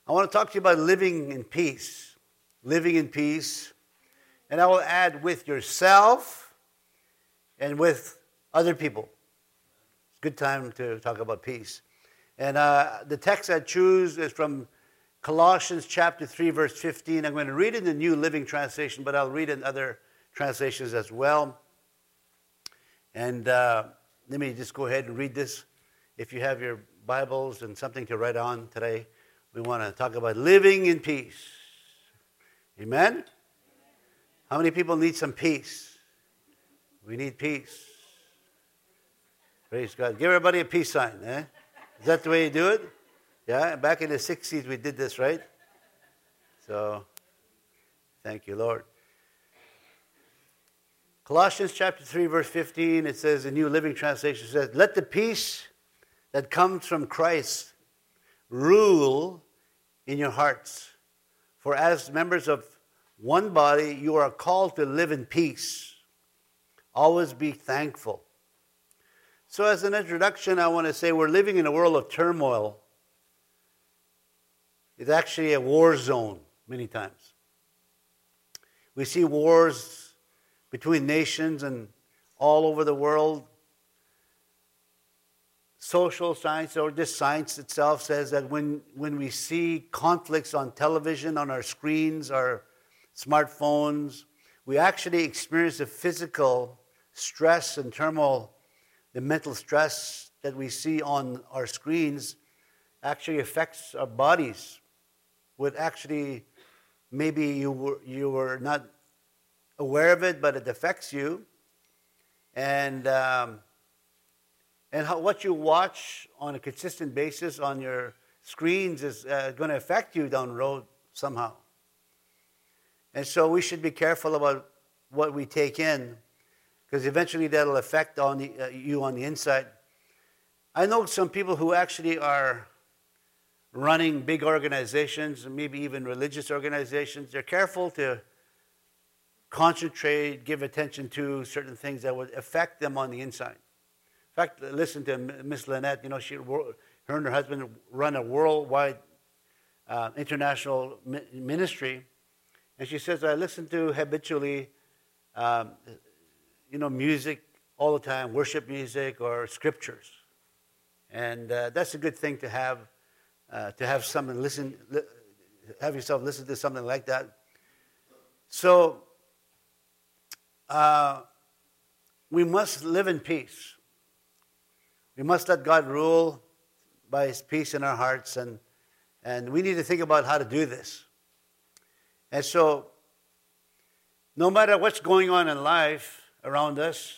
I want to talk to you about living in peace. Living in peace. And I will add with yourself and with other people. It's a good time to talk about peace. And the text I choose is from Colossians chapter 3, verse 15. I'm going to read it in the New Living Translation, but I'll read it in other translations as well. And let me just go ahead and read this. If you have your Bibles and something to write on today, we want to talk about living in peace. Amen? How many people need some peace? We need peace. Praise God. Give everybody a peace sign, eh? Is that the way you do it? Yeah, back in the 60s we did this, right? So, thank you, Lord. Colossians chapter 3, verse 15, it says, the New Living Translation says, let the peace that comes from Christ rule in your hearts. For as members of one body, you are called to live in peace. Always be thankful. So as an introduction, I want to say we're living in a world of turmoil. It's actually a war zone many times. We see wars between nations and all over the world. Social science, or just science itself, says that when we see conflicts on television, on our screens, our smartphones, we actually experience the physical stress and turmoil. The mental stress that we see on our screens actually affects our bodies. What actually, maybe you were not aware of it, but it affects you. And what you watch on a consistent basis on your screens is going to affect you down the road somehow. And so we should be careful about what we take in, because eventually that'll affect you on the inside. I know some people who actually are running big organizations, maybe even religious organizations. They're careful to concentrate, give attention to certain things that would affect them on the inside. In fact, listen to Miss Lynette. You know, her and her husband run a worldwide international ministry. And she says, I listen to habitually, music all the time, worship music or scriptures. And that's a good thing to have someone have yourself listen to something like that. So we must live in peace. We must let God rule by His peace in our hearts, and we need to think about how to do this. And so, no matter what's going on in life around us,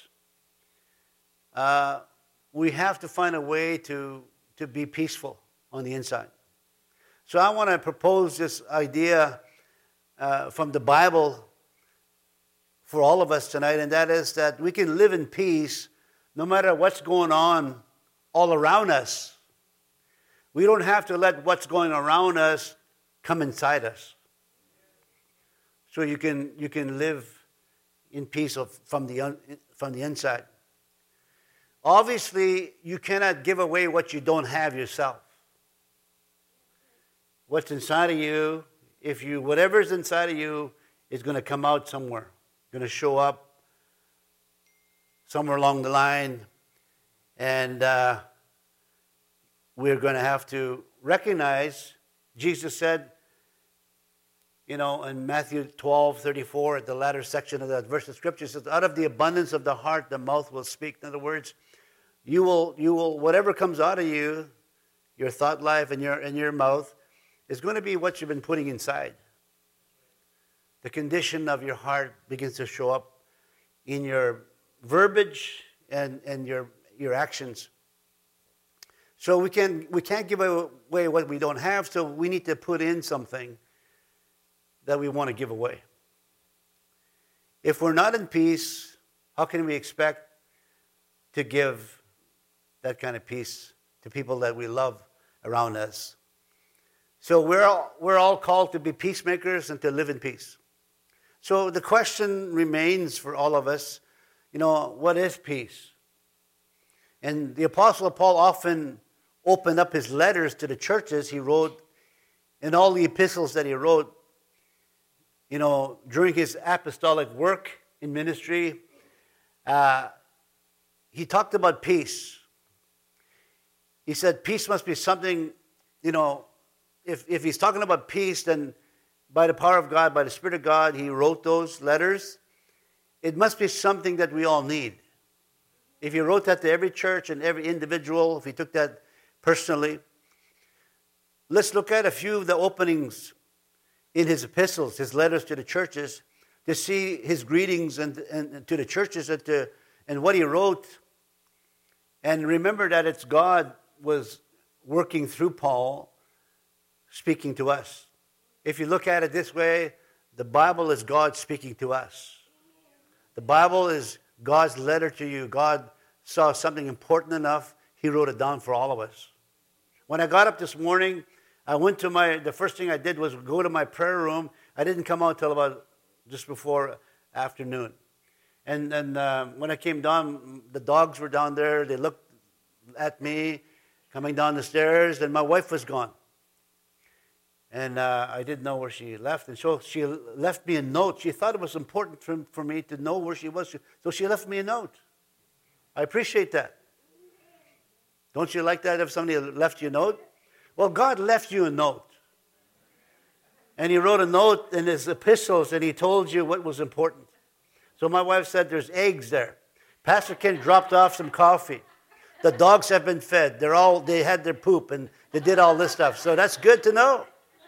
we have to find a way to be peaceful on the inside. So I want to propose this idea from the Bible for all of us tonight, and that is that we can live in peace no matter what's going on all around us. We don't have to let what's going around us come inside us. So you can live in peace from the inside. Obviously, you cannot give away what you don't have yourself. What's inside of you, whatever's inside of you is going to come out somewhere, going to show up somewhere along the line, and we're going to have to recognize, Jesus said, in Matthew 12:34, at the latter section of that verse of Scripture, says, out of the abundance of the heart, the mouth will speak. In other words, you will whatever comes out of you, your thought life and your mouth, is going to be what you've been putting inside. The condition of your heart begins to show up in your verbiage and your actions. So we can't give away what we don't have, so we need to put in something that we want to give away. If we're not in peace, how can we expect to give that kind of peace to people that we love around us? So we're all called to be peacemakers and to live in peace. So the question remains for all of us, what is peace? And the Apostle Paul often opened up his letters to the churches he wrote in all the epistles that he wrote, during his apostolic work in ministry, he talked about peace. He said peace must be something, if he's talking about peace, then by the power of God, by the Spirit of God, he wrote those letters. It must be something that we all need. If he wrote that to every church and every individual, if he took that personally, let's look at a few of the openings in his epistles, his letters to the churches, to see his greetings and to the churches and what he wrote. And remember that it's God was working through Paul, speaking to us. If you look at it this way, the Bible is God speaking to us. The Bible is God's letter to you. God saw something important enough, he wrote it down for all of us. When I got up this morning, I went to the first thing I did was go to my prayer room. I didn't come out till about just before afternoon. And when I came down, the dogs were down there. They looked at me coming down the stairs, and my wife was gone. And I didn't know where she left. And so she left me a note. She thought it was important for me to know where she was. So she left me a note. I appreciate that. Don't you like that if somebody left you a note? Well, God left you a note. And he wrote a note in his epistles, and he told you what was important. So my wife said, there's eggs there. Pastor Ken dropped off some coffee. The dogs have been fed. They had their poop, and they did all this stuff. So that's good to know.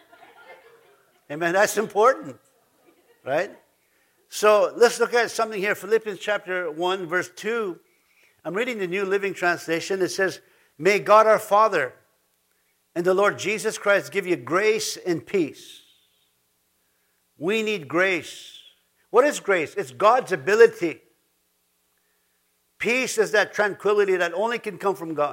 Amen. That's important, right? So let's look at something here. Philippians chapter 1, verse 2. I'm reading the New Living Translation. It says, may God our Father and the Lord Jesus Christ give you grace and peace. We need grace. What is grace? It's God's ability. Peace is that tranquility that only can come from God.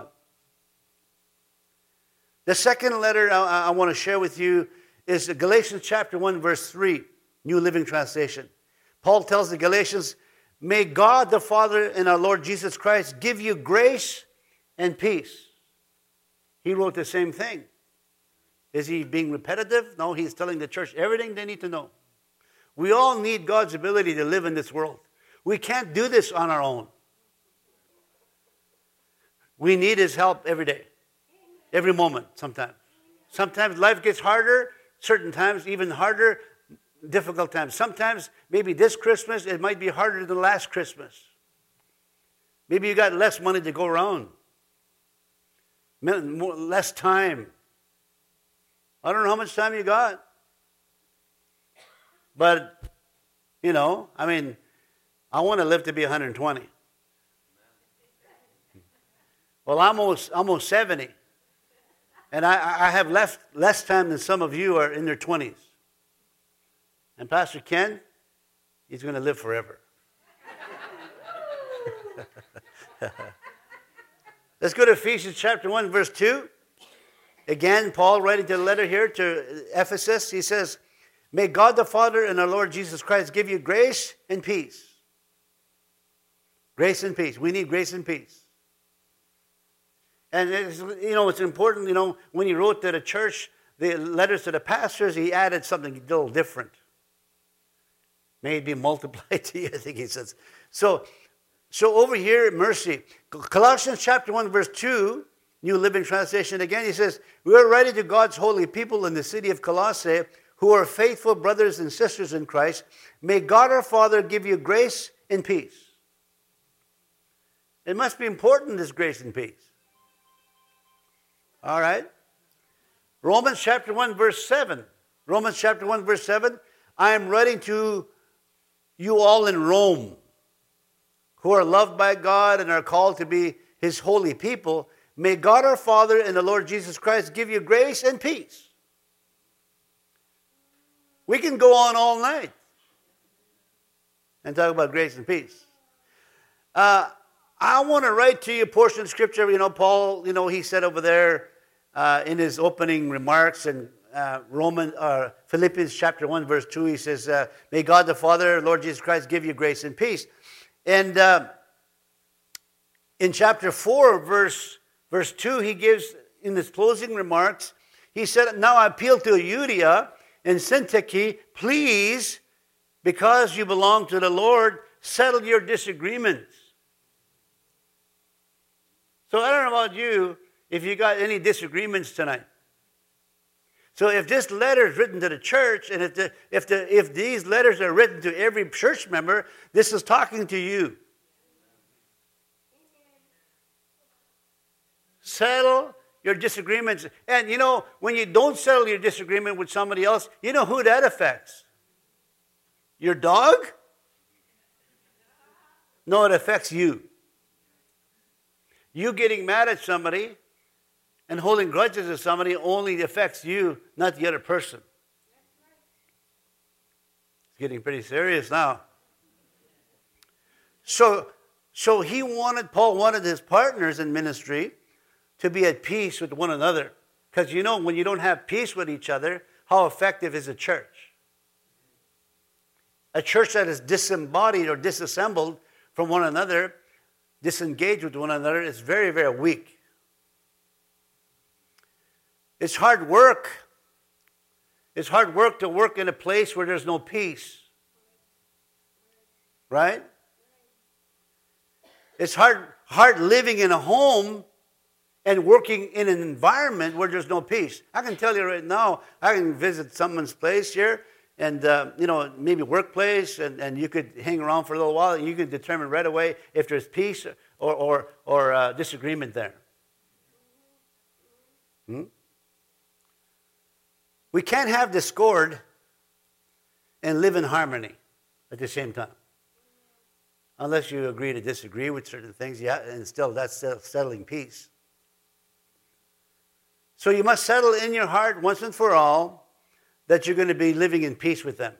The second letter I want to share with you is Galatians chapter 1, verse 3, New Living Translation. Paul tells the Galatians, may God the Father and our Lord Jesus Christ give you grace and peace. He wrote the same thing. Is he being repetitive? No, he's telling the church everything they need to know. We all need God's ability to live in this world. We can't do this on our own. We need his help every day, every moment, sometimes. Sometimes life gets harder, certain times even harder, difficult times. Sometimes, maybe this Christmas, it might be harder than last Christmas. Maybe you got less money to go around, less time. I don't know how much time you got. But, I want to live to be 120. Well, I'm almost 70. And I have less time than some of you are in their 20s. And Pastor Ken, he's going to live forever. Let's go to Ephesians chapter 1, verse 2. Again, Paul writing the letter here to Ephesus, he says, may God the Father and our Lord Jesus Christ give you grace and peace. Grace and peace. We need grace and peace. And it's important, when he wrote to the church, the letters to the pastors, he added something a little different. May it be multiplied to you, I think he says. So over here, mercy. Colossians chapter 1, verse 2, New Living Translation again, he says, we are writing to God's holy people in the city of Colossae, who are faithful brothers and sisters in Christ. May God our Father give you grace and peace. It must be important, this grace and peace. All right. Romans chapter 1, verse 7. Romans chapter 1, verse 7. I am writing to you all in Rome, who are loved by God and are called to be his holy people. May God our Father and the Lord Jesus Christ give you grace and peace. We can go on all night and talk about grace and peace. I want to write to you a portion of Scripture. Paul, he said over there in his opening remarks in Philippians chapter 1, verse 2, he says, may God the Father, Lord Jesus Christ, give you grace and peace. And in chapter 4, verse 2, he gives, in his closing remarks, he said, now I appeal to Euodia and Syntyche, please, because you belong to the Lord, settle your disagreements. So I don't know about you, if you got any disagreements tonight. So if this letter is written to the church, and if these letters are written to every church member, this is talking to you. Settle your disagreements. And you know, when you don't settle your disagreement with somebody else, you know who that affects? Your dog? No, it affects you. You getting mad at somebody and holding grudges at somebody only affects you, not the other person. It's getting pretty serious now. So Paul wanted his partners in ministry to be at peace with one another. Because you know, when you don't have peace with each other, how effective is a church? A church that is disembodied or disassembled from one another, disengaged with one another, is very, very weak. It's hard work. It's hard work to work in a place where there's no peace. Right? It's hard living in a home and working in an environment where there's no peace. I can tell you right now, I can visit someone's place here, and maybe workplace, and you could hang around for a little while, and you could determine right away if there's peace or disagreement there. We can't have discord and live in harmony at the same time. Unless you agree to disagree with certain things, yeah, and still that's settling peace. So you must settle in your heart once and for all that you're going to be living in peace with them.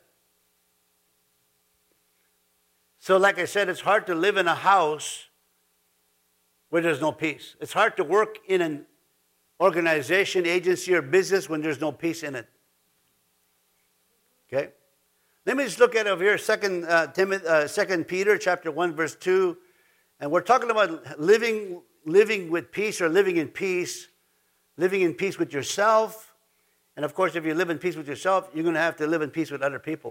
So like I said, it's hard to live in a house where there's no peace. It's hard to work in an organization, agency, or business when there's no peace in it. Okay? Let me just look at over here, 2 Peter chapter 1, verse 2. And we're talking about living with peace or living in peace with yourself. And of course, if you live in peace with yourself, you're going to have to live in peace with other people.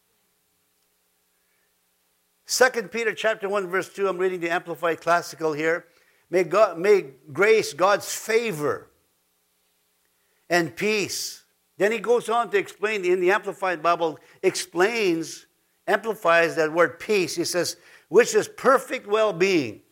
2 Peter chapter 1, verse 2, I'm reading the Amplified Classical here. May grace, God's favor, and peace. Then he goes on to explain, in the Amplified Bible, amplifies that word peace. He says, which is perfect well-being,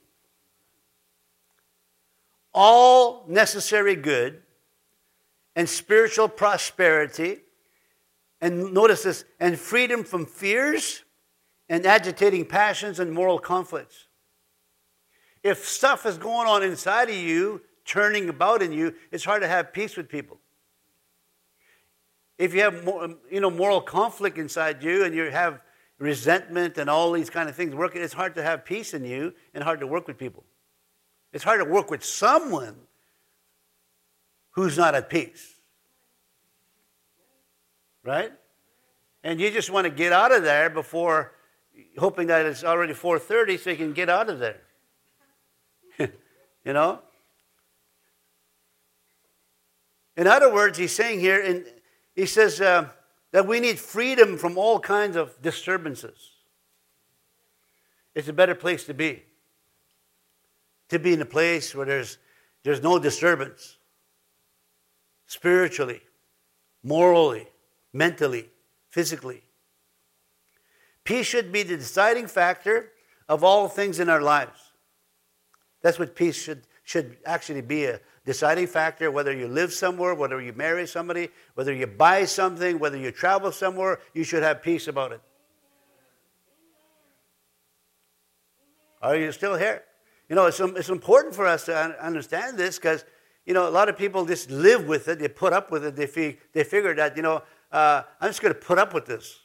all necessary good, and spiritual prosperity, and notice this, and freedom from fears and agitating passions and moral conflicts. If stuff is going on inside of you, turning about in you, it's hard to have peace with people. If you have moral conflict inside you and you have resentment and all these kind of things working, it's hard to have peace in you and hard to work with people. It's hard to work with someone who's not at peace. Right? And you just want to get out of there before, hoping that it's already 4:30 so you can get out of there. You know? In other words, he's saying here, he says that we need freedom from all kinds of disturbances. It's a better place to be. To be in a place where there's no disturbance. Spiritually, morally, mentally, physically. Peace should be the deciding factor of all things in our lives. That's what peace should actually be, a deciding factor, whether you live somewhere, whether you marry somebody, whether you buy something, whether you travel somewhere, you should have peace about it. Are you still here? You know, it's important for us to understand this because, you know, a lot of people just live with it, they put up with it, they figure that, I'm just going to put up with this.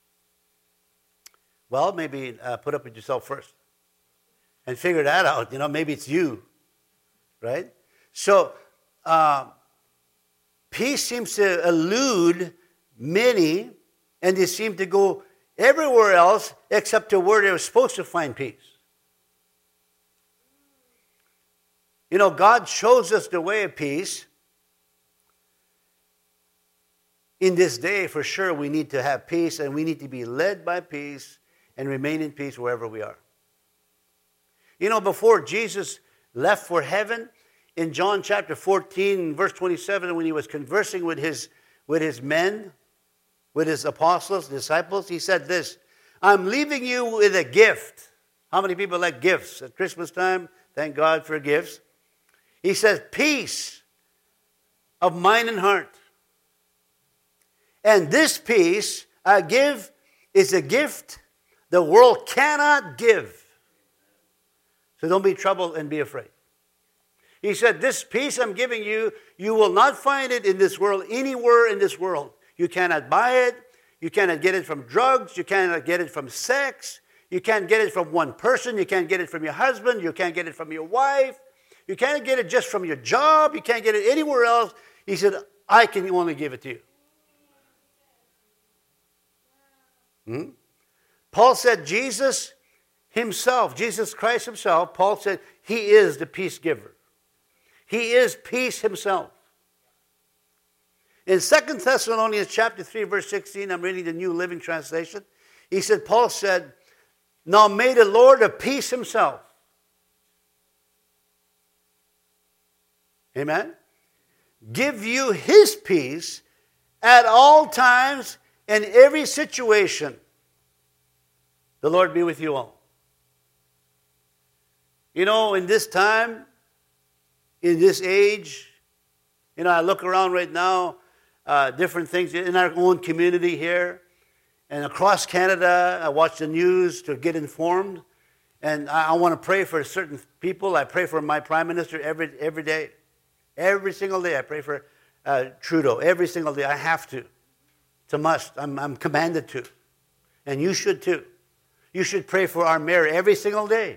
Well, maybe put up with yourself first and figure that out. You know, maybe it's you, right? So, peace seems to elude many, and they seem to go everywhere else except to where they're supposed to find peace. You know, God shows us the way of peace in this day, for sure, we need to have peace, and we need to be led by peace and remain in peace wherever we are. You know, before Jesus left for heaven, in John chapter 14, verse 27, when he was conversing with his men, with his apostles, disciples, he said this, I'm leaving you with a gift. How many people like gifts at Christmas time? Thank God for gifts. He says, peace of mind and heart. And this peace I give is a gift the world cannot give. So don't be troubled and be afraid. He said, this peace I'm giving you, you will not find it in this world, anywhere in this world. You cannot buy it. You cannot get it from drugs. You cannot get it from sex. You can't get it from one person. You can't get it from your husband. You can't get it from your wife. You can't get it just from your job. You can't get it anywhere else. He said, I can only give it to you. Paul said Jesus himself, Jesus Christ himself, Paul said he is the peace giver. He is peace himself. In 2 Thessalonians chapter 3, verse 16, I'm reading the New Living Translation. He said, Paul said, now may the Lord of peace himself. Amen. Give you his peace at all times in every situation. The Lord be with you all. You know, in this time, in this age, you know, I look around right now, different things in our own community here and across Canada. I watch the news to get informed, and I want to pray for certain people. I pray for my Prime Minister every day. Every single day I pray for Trudeau. Every single day. I have to. It's a must. I'm commanded to. And you should too. You should pray for our mayor every single day.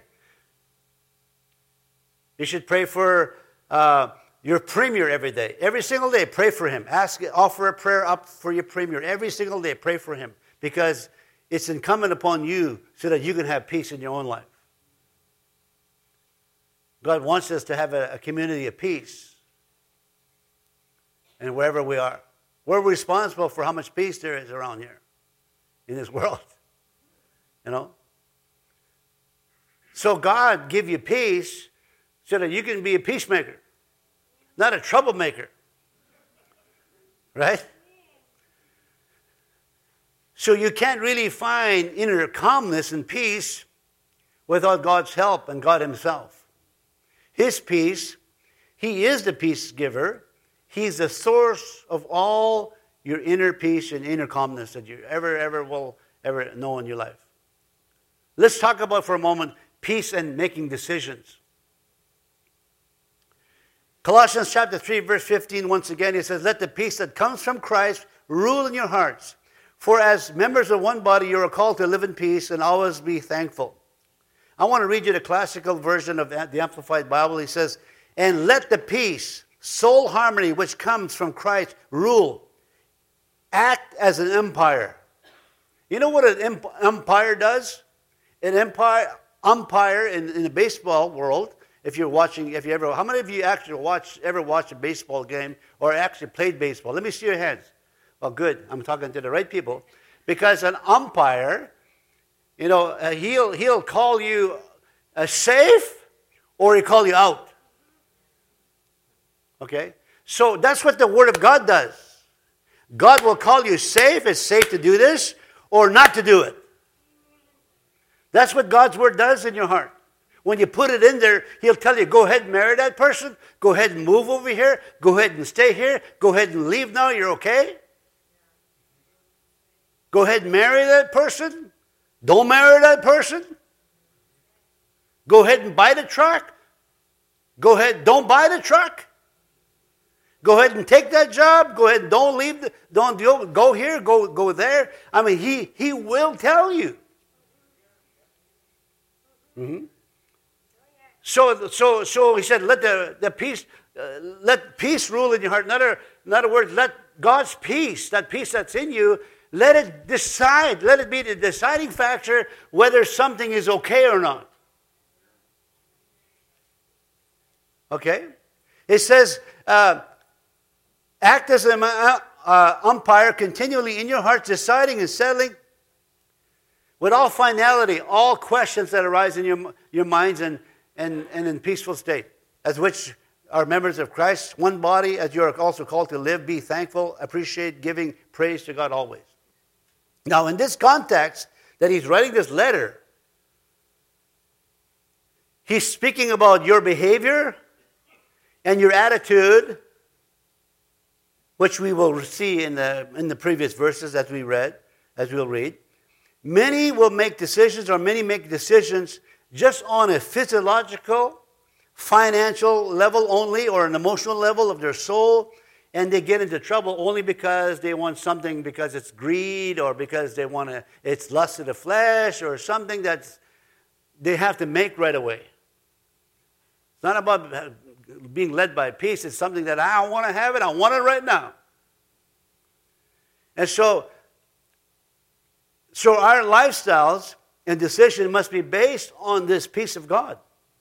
You should pray for your premier every day. Every single day, pray for him. Offer a prayer up for your premier. Every single day, pray for him. Because it's incumbent upon you so that you can have peace in your own life. God wants us to have a community of peace. And wherever we are. We're responsible for how much peace there is around here. In this world. You know? So God give you peace so that you can be a peacemaker. Not a troublemaker. Right? So you can't really find inner calmness and peace without God's help and God himself. His peace, he is the peace giver. He's the source of all your inner peace and inner calmness that you ever will know in your life. Let's talk about for a moment peace and making decisions. Colossians chapter 3, verse 15, once again, it says, let the peace that comes from Christ rule in your hearts. For as members of one body, you are called to live in peace and always be thankful. I want to read you the classical version of the Amplified Bible. He says, and let the peace, soul harmony, which comes from Christ, rule. Act as an umpire. You know what an umpire does? An umpire in the baseball world, how many of you actually ever watched a baseball game or actually played baseball? Let me see your hands. Well, good. I'm talking to the right people. Because an umpire, you know, he'll call you safe or he'll call you out. Okay? So that's what the Word of God does. God will call you safe. It's safe to do this or not to do it. That's what God's Word does in your heart. When you put it in there, He'll tell you, go ahead and marry that person. Go ahead and move over here. Go ahead and stay here. Go ahead and leave now. You're okay? Go ahead and marry that person. Don't marry that person. Go ahead and buy the truck. Go ahead, don't buy the truck. Go ahead and take that job. Go ahead and don't leave. Don't go here. Go there. I mean, He will tell you. Mm-hmm. So he said, let the peace, let peace rule in your heart. In other words, let God's peace, that peace that's in you, let it decide. Let it be the deciding factor whether something is okay or not. Okay? It says, act as an umpire continually in your hearts, deciding and settling with all finality all questions that arise in your minds and in peaceful state, as which are members of Christ, one body, as you are also called to live, be thankful, appreciate, giving praise to God always. Now, in this context that he's writing this letter, he's speaking about your behavior and your attitude, which we will see in the previous verses as we'll read. Many will make decisions, or many make decisions just on a physiological, financial level only, or an emotional level of their soul, and they get into trouble only because they want something, because it's greed, or because it's lust of the flesh, or something that they have to make right away. It's not about being led by peace. It's something that I want to have it. I want it right now. And so our lifestyles and decision must be based on this peace of God.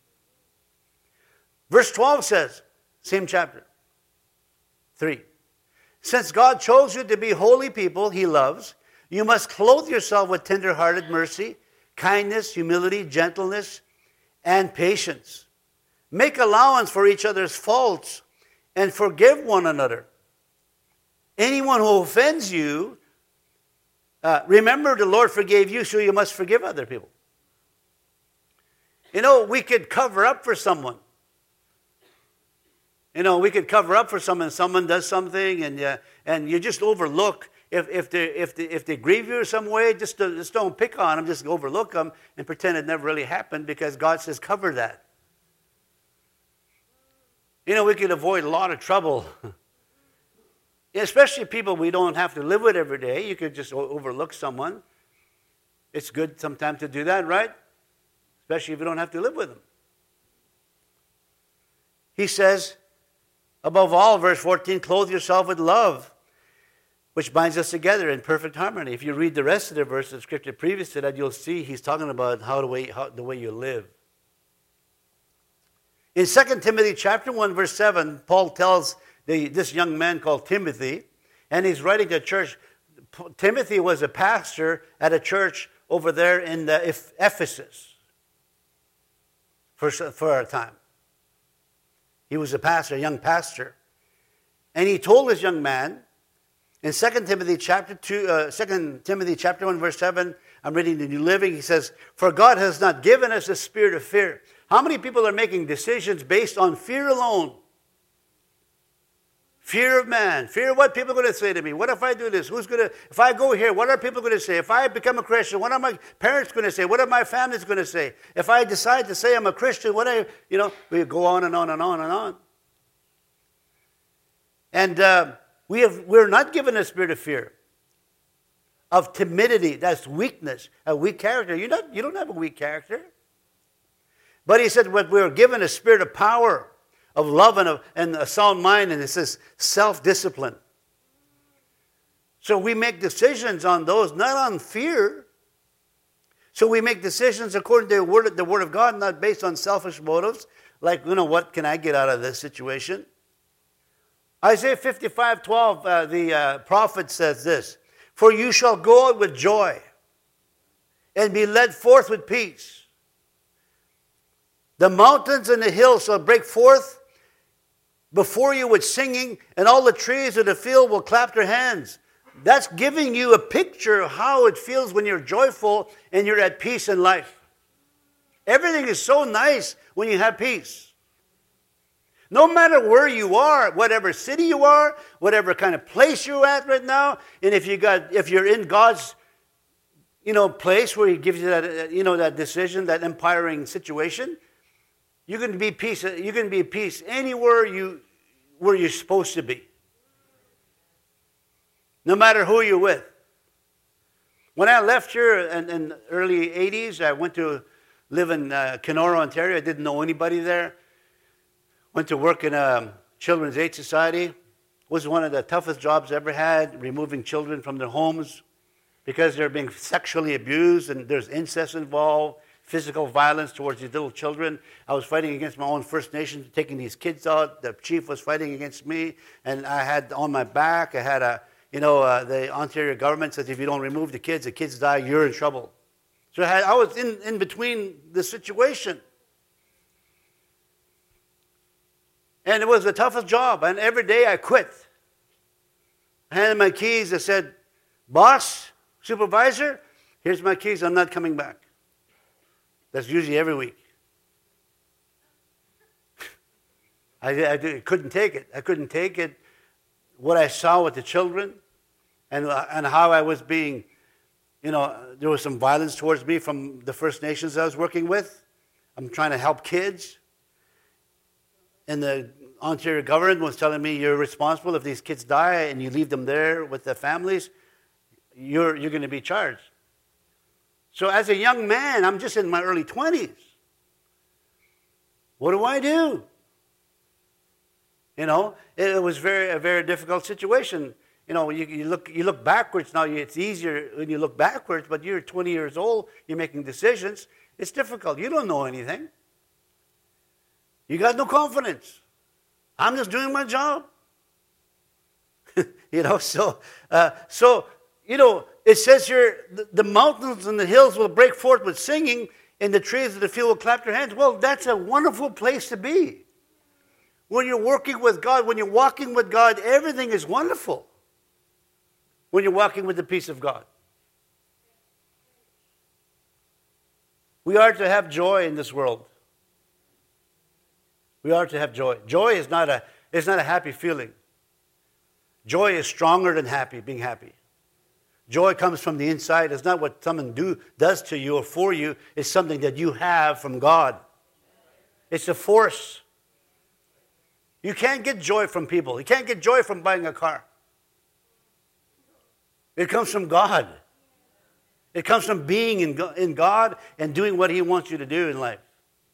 Verse 12 says, same chapter, 3. Since God chose you to be holy people he loves, you must clothe yourself with tender-hearted mercy, kindness, humility, gentleness, and patience. Make allowance for each other's faults and forgive one another. Anyone who offends you, remember the Lord forgave you, so you must forgive other people. You know, we could cover up for someone. You know, we could cover up for someone. Someone does something, and you just overlook. If they grieve you in some way, just don't pick on them. Just overlook them and pretend it never really happened, because God says cover that. You know, we could avoid a lot of trouble. Especially people we don't have to live with every day. You could just overlook someone. It's good sometimes to do that, right? Especially if you don't have to live with them. He says, above all, verse 14, clothe yourself with love, which binds us together in perfect harmony. If you read the rest of the verse of Scripture previous to that, you'll see he's talking about the way you live. In 2 Timothy chapter 1, verse 7, Paul tells this young man called Timothy, and he's writing to a church. Timothy was a pastor at a church over there in Ephesus for a time. He was a pastor, a young pastor. And he told this young man, in 2 Timothy chapter 1, verse 7, I'm reading the New Living, he says, for God has not given us a spirit of fear. How many people are making decisions based on fear alone? Fear of man. Fear of what people are going to say to me. What if I do this? If I go here, what are people going to say? If I become a Christian, what are my parents going to say? What are my families going to say? If I decide to say I'm a Christian, we go on and on and on and on. And we're not given a spirit of fear, of timidity. That's weakness, a weak character. You don't have a weak character. But he said, but we're given a spirit of power, of love, and a sound mind, and it says self-discipline. So we make decisions on those, not on fear. So we make decisions according to the Word of God, not based on selfish motives, like, what can I get out of this situation? Isaiah 55:12, the prophet says this, for you shall go out with joy and be led forth with peace. The mountains and the hills shall break forth before you with singing, and all the trees of the field will clap their hands. That's giving you a picture of how it feels when you're joyful and you're at peace in life. Everything is so nice when you have peace. No matter where you are, whatever city you are, whatever kind of place you're at right now, and if you're in God's place where He gives you that that decision, that empowering situation, you can be peace. You can be at peace anywhere where you're supposed to be. No matter who you're with. When I left here in the early 80s, I went to live in Kenora, Ontario. I didn't know anybody there. Went to work in a Children's Aid Society. Was one of the toughest jobs I ever had, removing children from their homes because they're being sexually abused and there's incest involved. Physical violence towards these little children. I was fighting against my own First Nation, taking these kids out. The chief was fighting against me, and I had on my back, I had the Ontario government says if you don't remove the kids die, you're in trouble. So I was in between the situation. And it was the toughest job. And every day I quit. I handed my keys. I said, boss, supervisor, here's my keys. I'm not coming back. That's usually every week. I couldn't take it. I couldn't take it. What I saw with the children and how I was being, there was some violence towards me from the First Nations I was working with. I'm trying to help kids. And the Ontario government was telling me, you're responsible if these kids die and you leave them there with their families, you're going to be charged. So as a young man, I'm just in my early 20s. What do I do? It was a very difficult situation. You look backwards now. It's easier when you look backwards, but you're 20 years old. You're making decisions. It's difficult. You don't know anything. You got no confidence. I'm just doing my job. So it says here, the mountains and the hills will break forth with singing, and the trees of the field will clap their hands. Well, that's a wonderful place to be. When you're working with God, when you're walking with God, everything is wonderful. When you're walking with the peace of God. We are to have joy in this world. We are to have joy. Joy is not a happy feeling. Joy is stronger than being happy. Joy comes from the inside. It's not what someone does to you or for you. It's something that you have from God. It's a force. You can't get joy from people. You can't get joy from buying a car. It comes from God. It comes from being in God and doing what He wants you to do in life.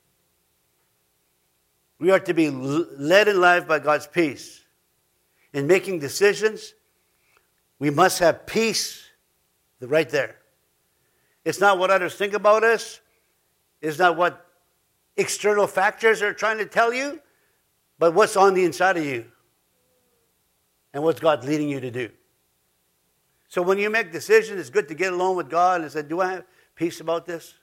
We are to be led in life by God's peace. In making decisions, we must have peace right there. It's not what others think about us. It's not what external factors are trying to tell you, but what's on the inside of you and what's God leading you to do. So when you make decisions, it's good to get along with God and say, do I have peace about this?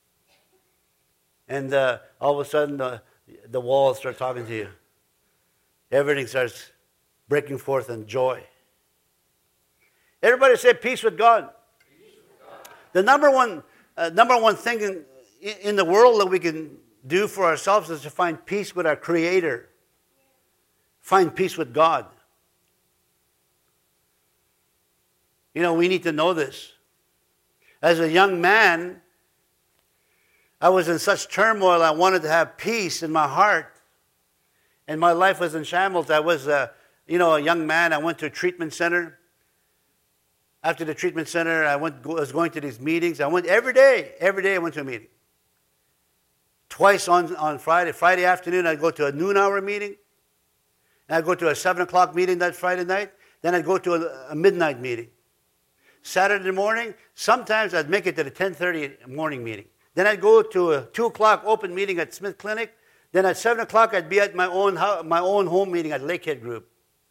And all of a sudden, the walls start talking to you. Everything starts breaking forth in joy. Everybody say peace with God. Peace with God. The number one thing in the world that we can do for ourselves is to find peace with our Creator. Find peace with God. We need to know this. As a young man, I was in such turmoil. I wanted to have peace in my heart. And my life was in shambles. I was, a young man. I went to a treatment center. After the treatment center, I was going to these meetings. I went every day. Every day I went to a meeting. Twice on Friday. Friday afternoon, I'd go to a noon-hour meeting. And I'd go to a 7 o'clock meeting that Friday night. Then I'd go to a midnight meeting. Saturday morning, sometimes I'd make it to the 10:30 morning meeting. Then I'd go to a 2 o'clock open meeting at Smith Clinic. Then at 7 o'clock, I'd be at my own home meeting at Lakehead Group.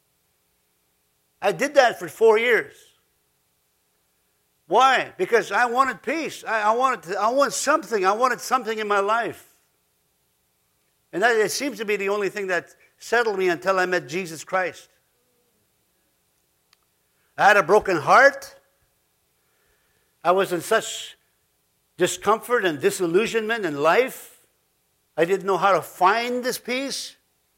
I did that for 4 years. Why? Because I wanted peace. I wanted something in my life. And that, it seems to be the only thing that settled me until I met Jesus Christ. I had a broken heart. I was in such discomfort and disillusionment in life. I didn't know how to find this peace.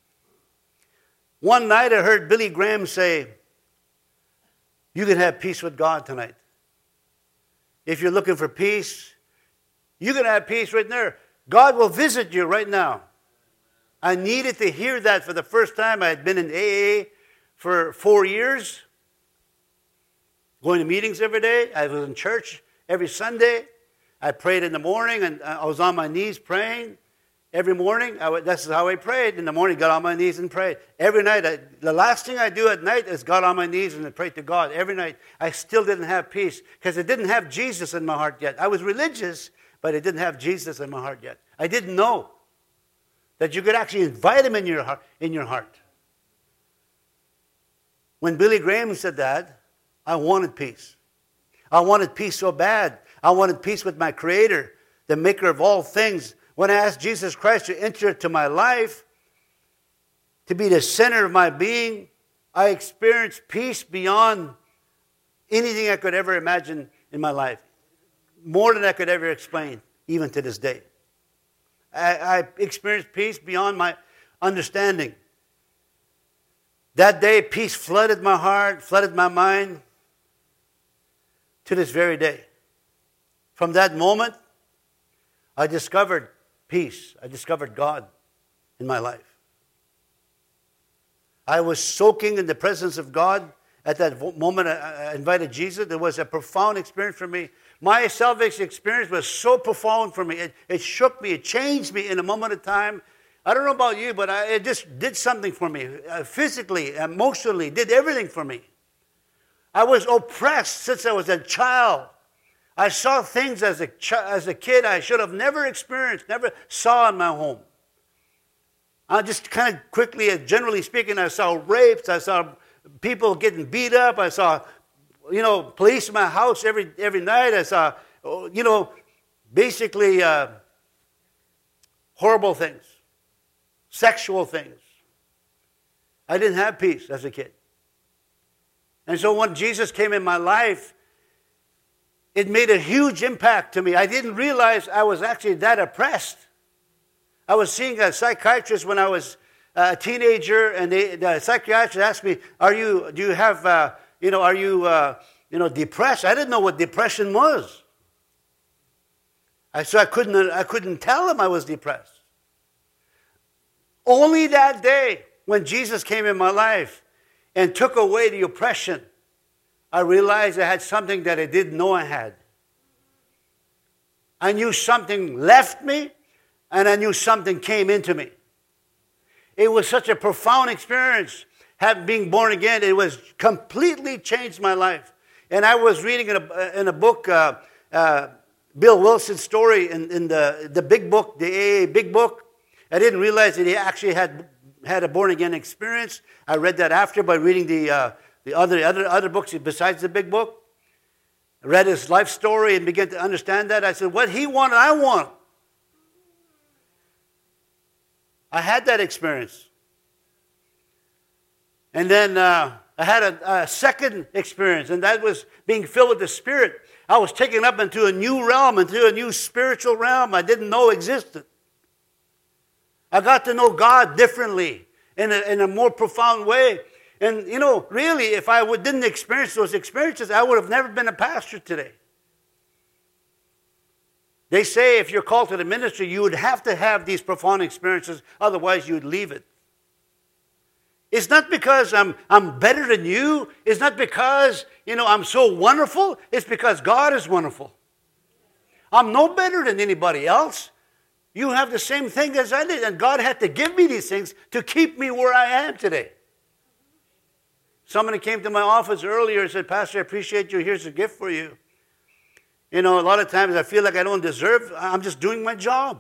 One night I heard Billy Graham say, you can have peace with God tonight. If you're looking for peace, you can have peace right there. God will visit you right now. I needed to hear that for the first time. I had been in AA for 4 years, going to meetings every day. I was in church every Sunday. I prayed in the morning, and I was on my knees praying every morning. That's how I prayed. In the morning, got on my knees and prayed. Every night, the last thing I do at night is got on my knees and pray to God. Every night, I still didn't have peace because I didn't have Jesus in my heart yet. I was religious, but I didn't have Jesus in my heart yet. I didn't know that you could actually invite Him in your heart. When Billy Graham said that, I wanted peace. I wanted peace so bad. I wanted peace with my Creator, the maker of all things. When I asked Jesus Christ to enter into my life, to be the center of my being, I experienced peace beyond anything I could ever imagine in my life. More than I could ever explain, even to this day. I experienced peace beyond my understanding. That day, peace flooded my heart, flooded my mind, to this very day. From that moment, I discovered peace. I discovered God in my life. I was soaking in the presence of God. At that moment, I invited Jesus. It was a profound experience for me. My salvation experience was so profound for me. It shook me. It changed me in a moment of time. I don't know about you, but it just did something for me. Physically, emotionally, did everything for me. I was oppressed since I was a child. I saw things as a kid I should have never experienced, never saw in my home. I just kind of quickly, generally speaking, I saw rapes. I saw people getting beat up. I saw, police in my house every night. I saw, basically horrible things, sexual things. I didn't have peace as a kid. And so when Jesus came in my life, it made a huge impact to me. I didn't realize I was actually that oppressed. I was seeing a psychiatrist when I was a teenager, and the psychiatrist asked me, are you depressed? I didn't know what depression was. So I couldn't tell him I was depressed. Only that day, when Jesus came in my life and took away the oppression, I realized I had something that I didn't know I had. I knew something left me, and I knew something came into me. It was such a profound experience, being born again. It was completely changed my life. And I was reading in a book, Bill Wilson's story in the big book, the AA big book. I didn't realize that he actually had a born again experience. I read that after by reading the other books besides the big book. I read his life story and began to understand that. I said, what he wanted, I want. I had that experience. And then I had a second experience, and that was being filled with the Spirit. I was taken up into a new realm, into a new spiritual realm I didn't know existed. I got to know God differently, in a more profound way. And, really, if I didn't experience those experiences, I would have never been a pastor today. They say if you're called to the ministry, you would have to have these profound experiences, otherwise you'd leave it. It's not because I'm better than you. It's not because, I'm so wonderful. It's because God is wonderful. I'm no better than anybody else. You have the same thing as I did, and God had to give me these things to keep me where I am today. Somebody came to my office earlier and said, Pastor, I appreciate you. Here's a gift for you. A lot of times I feel like I don't deserve. I'm just doing my job.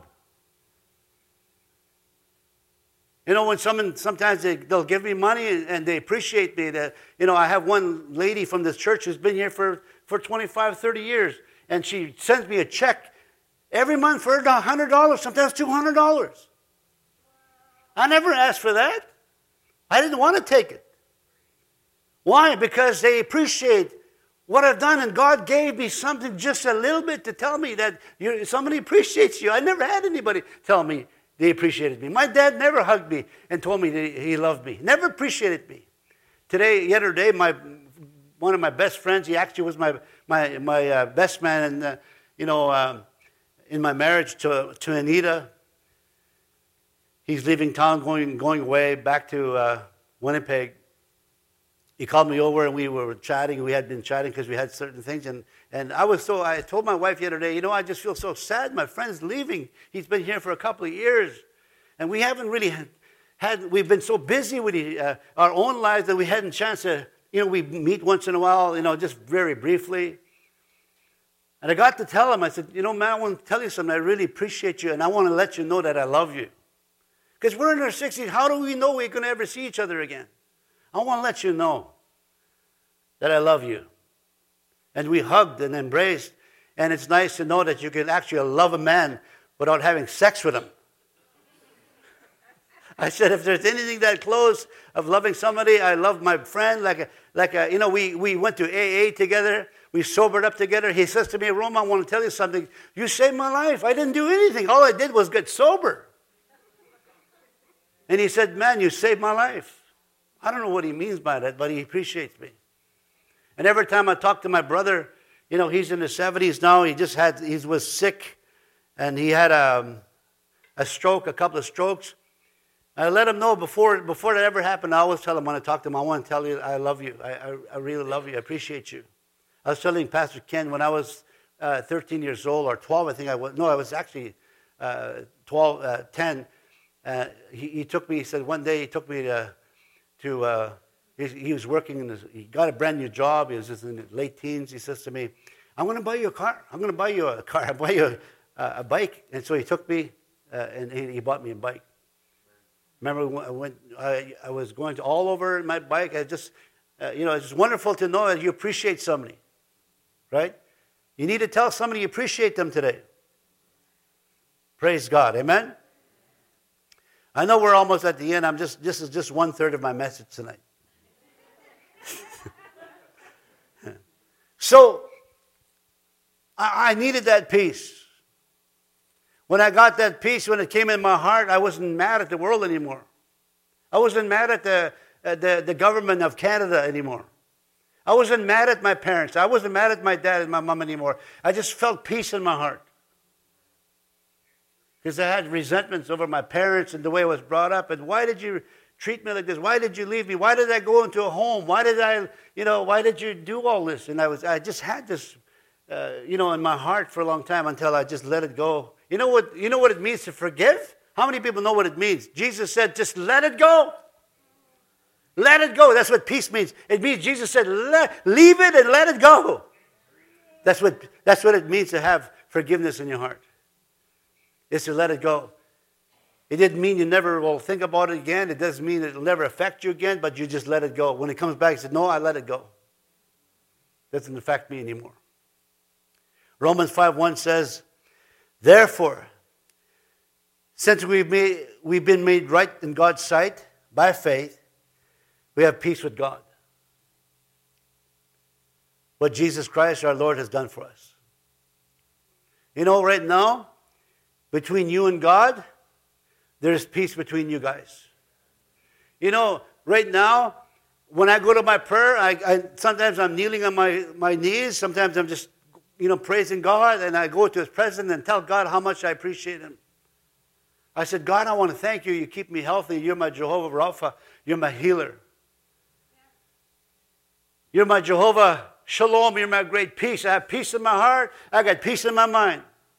When sometimes they'll give me money and they appreciate me. That I have one lady from this church who's been here for 25, 30 years. And she sends me a check every month for $100, sometimes $200. I never asked for that. I didn't want to take it. Why? Because they appreciate what I've done, and God gave me something, just a little bit, to tell me that somebody appreciates you. I never had anybody tell me they appreciated me. My dad never hugged me and told me that he loved me. Never appreciated me. The other day, one of my best friends, he actually was my best man, and in my marriage to Anita. He's leaving town, going away back to Winnipeg. He called me over and we were chatting. We had been chatting because we had certain things. And I told my wife the other day, I just feel so sad. My friend's leaving. He's been here for a couple of years. And we haven't really we've been so busy with our own lives that we hadn't chance to, we meet once in a while, just very briefly. And I got to tell him, I said, man, I want to tell you something. I really appreciate you, and I want to let you know that I love you. Because we're in our 60s. How do we know we're going to ever see each other again? I want to let you know that I love you. And we hugged and embraced. And it's nice to know that you can actually love a man without having sex with him. I said, if there's anything that close of loving somebody, I love my friend. We went to AA together. We sobered up together. He says to me, Roma, I want to tell you something. You saved my life. I didn't do anything. All I did was get sober. And he said, man, you saved my life. I don't know what he means by that, but he appreciates me. And every time I talk to my brother, he's in his 70s now. He was sick, and he had a stroke, a couple of strokes. I let him know before that ever happened. I always tell him when I talk to him, I want to tell you I love you. I really love you. I appreciate you. I was telling Pastor Ken when I was 13 years old, or 12, I think I was. No, I was actually 10. He took me, he said one day he took me he was working he got a brand new job. He was just in his late teens. He says to me, I'm going to buy you a car. I'm going to buy you a car. I'll buy you a bike. And so he took me and he bought me a bike. Remember I was going all over my bike. It's just wonderful to know that you appreciate somebody, right? You need to tell somebody you appreciate them today. Praise God, amen? I know we're almost at the end. This is just 1/3 of my message tonight. So, I needed that peace. When I got that peace, when it came in my heart, I wasn't mad at the world anymore. I wasn't mad at the government of Canada anymore. I wasn't mad at my parents. I wasn't mad at my dad and my mom anymore. I just felt peace in my heart. Because I had resentments over my parents and the way I was brought up. And why did you treat me like this? Why did you leave me? Why did I go into a home? Why did you do all this? And I just had this, in my heart for a long time until I just let it go. You know what it means to forgive? How many people know what it means? Jesus said, just let it go. Let it go. That's what peace means. It means Jesus said, leave it and let it go. That's what it means to have forgiveness in your heart. Is to let it go. It didn't mean you never will think about it again. It doesn't mean it will never affect you again, but you just let it go. When it comes back, you say, no, I let it go. It doesn't affect me anymore. Romans 5:1 says, therefore, since we've been made right in God's sight by faith, we have peace with God. What Jesus Christ, our Lord, has done for us. Right now, between you and God, there's peace between you guys. Right now, when I go to my prayer, sometimes I'm kneeling on my knees. Sometimes I'm just, praising God. And I go to His presence and tell God how much I appreciate Him. I said, God, I want to thank you. You keep me healthy. You're my Jehovah Rapha. You're my healer. You're my Jehovah Shalom. You're my great peace. I have peace in my heart. I got peace in my mind.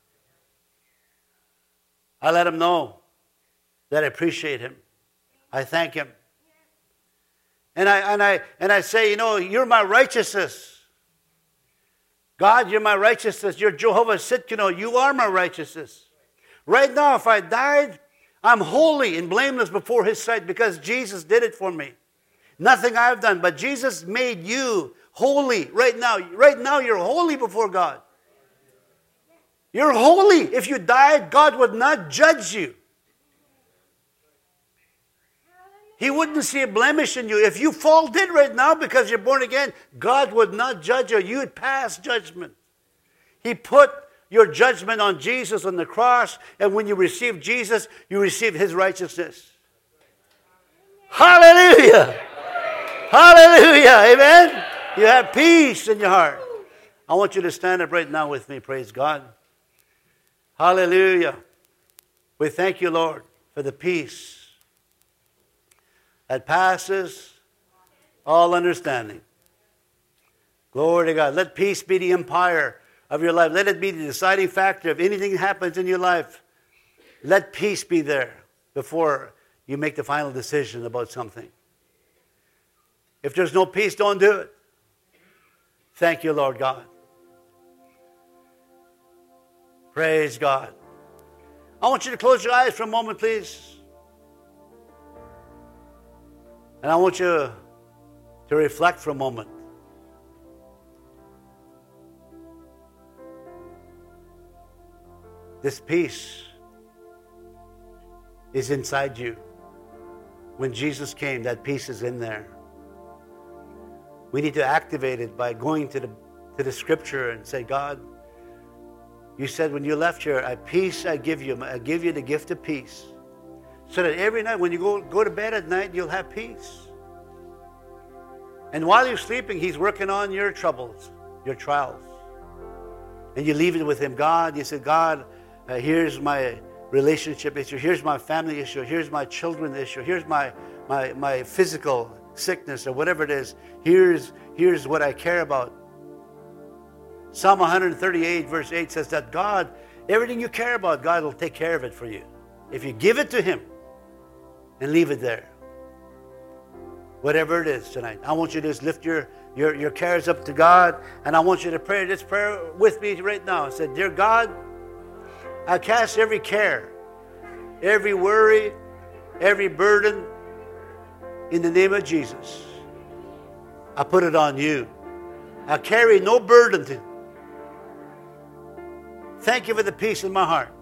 I let Him know that I appreciate Him. I thank Him. And I say, you're my righteousness. God, you're my righteousness. You're Jehovah Sitkino. You are my righteousness. Right now, if I died, I'm holy and blameless before His sight because Jesus did it for me. Nothing I've done, but Jesus made you holy right now. Right now, you're holy before God. You're holy. If you died, God would not judge you. He wouldn't see a blemish in you. If you fall dead right now because you're born again, God would not judge you. You would pass judgment. He put your judgment on Jesus on the cross, and when you receive Jesus, you receive His righteousness. Hallelujah! Hallelujah! Amen? You have peace in your heart. I want you to stand up right now with me. Praise God. Hallelujah. We thank you, Lord, for the peace that passes all understanding. Glory to God. Let peace be the empire of your life. Let it be the deciding factor. If anything happens in your life, let peace be there before you make the final decision about something. If there's no peace, don't do it. Thank you, Lord God. Praise God. I want you to close your eyes for a moment, please. And I want you to reflect for a moment. This peace is inside you. When Jesus came, that peace is in there. We need to activate it by going to the Scripture and say, God, you said when you left here, peace I give you. I give you the gift of peace. So that every night when you go to bed at night, you'll have peace. And while you're sleeping, He's working on your troubles, your trials. And you leave it with Him. God, you say, God, here's my relationship issue. Here's my family issue. Here's my children issue. Here's my physical sickness or whatever it is. Here's what I care about. Psalm 138 verse 8 says that God, everything you care about, God will take care of it for you. If you give it to Him and leave it there. Whatever it is tonight. I want you to just lift your cares up to God, and I want you to pray this prayer with me right now. I said, Dear God, I cast every care, every worry, every burden in the name of Jesus. I put it on you. I carry no burden to. Thank you for the peace in my heart,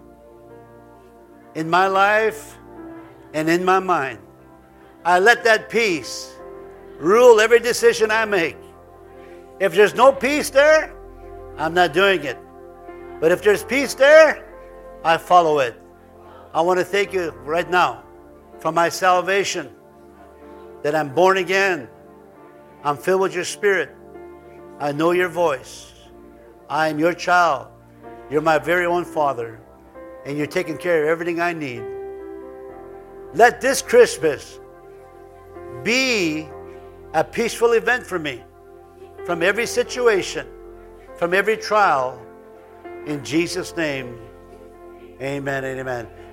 in my life, and in my mind. I let that peace rule every decision I make. If there's no peace there, I'm not doing it. But if there's peace there, I follow it. I want to thank you right now for my salvation, that I'm born again. I'm filled with your Spirit. I know your voice. I am your child. You're my very own Father, and you're taking care of everything I need. Let this Christmas be a peaceful event for me, from every situation, from every trial. In Jesus' name, amen and amen.